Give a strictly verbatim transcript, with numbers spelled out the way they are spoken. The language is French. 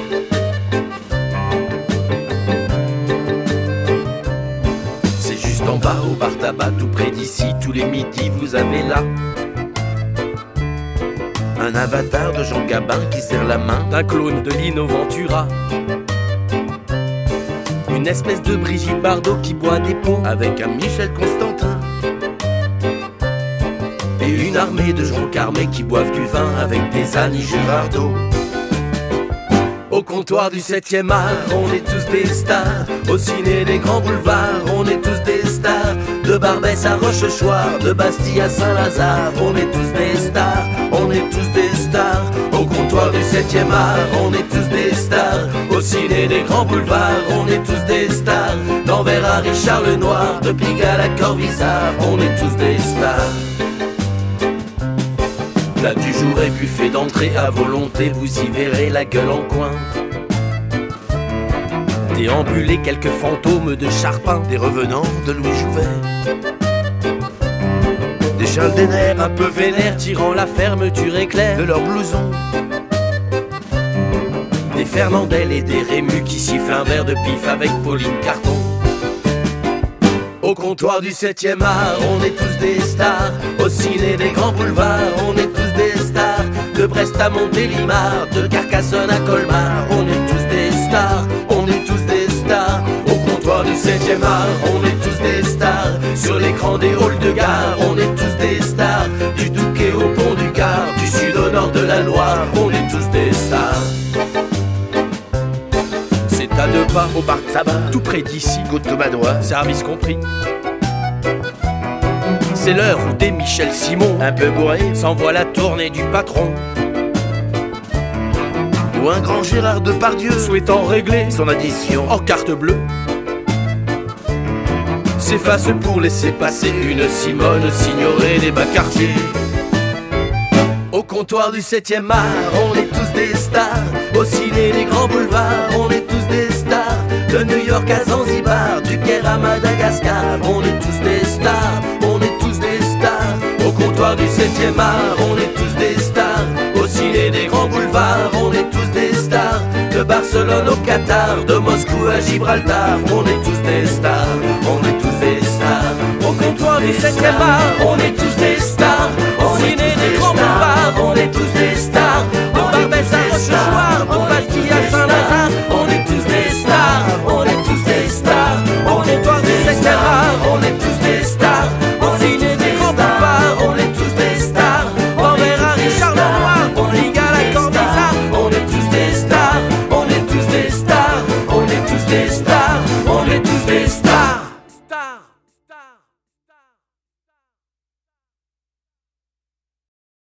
C'est juste en bas au bar tabac, tout près d'ici, tous les midis vous avez là un avatar de Jean Gabin qui serre la main d'un clone de Lino Ventura. Une espèce de Brigitte Bardot qui boit des pots avec un Michel Constantin. Et une armée de Jean Carmé qui boivent du vin avec des Annie Girardot. Au comptoir du septième art, on est tous des stars. Au ciné des grands boulevards, on est tous des stars. De Barbès à Rochechouart, de Bastille à Saint-Lazare, on est tous des stars, on est tous des stars. Au comptoir du septième art, on est tous des stars. Au ciné des grands boulevards, on est tous des stars. D'Anvers à Richard Lenoir, de Pigalle à Corvisart, on est tous des stars. Plat du jour et buffet d'entrée à volonté, vous y verrez la gueule en coin. Déambuler quelques fantômes de Charpin, des revenants de Louis Jouvet, des Charles Denner un peu vénères tirant la fermeture éclair de leur blouson, des Fernandel et des Rémus qui sifflent un verre de pif avec Pauline Carton. Au comptoir du septième art, on est tous des stars. Au ciné des grands boulevards, on est tous des stars. De Brest à Montélimar, de Carcassonne à Colmar, on est tous des stars, on est tous des stars. Au comptoir du septième art, on est tous des stars. Sur l'écran des halls de gare, on est tous des stars. Du Touquet au pont du Gard, du sud au nord de la Loire, on est tous des stars. À deux pas au bar tabac, tout près d'ici, côte Madois, service compris. C'est l'heure où des Michel Simon, un peu bourré, s'envoie la tournée du patron. Ou un grand Gérard Depardieu, souhaitant régler son addition en carte bleue, s'efface pour laisser passer une Simone Signoret des bas quartiers. Au comptoir du septième art, on est tous des stars. Au ciné des grands boulevards, on est tous des stars. De New York à Zanzibar, du Caire à Madagascar, on est tous des stars, on est tous des stars. Au comptoir du septième art, on est tous des stars. Au ciné des grands boulevards, on est tous des stars. De Barcelone au Qatar, de Moscou à Gibraltar, on est tous des stars, on est tous des stars. Au comptoir du septième art, on est tous des stars. Au ciné des grands boulevards, on est tous des stars. de Barbès à Rochechouart,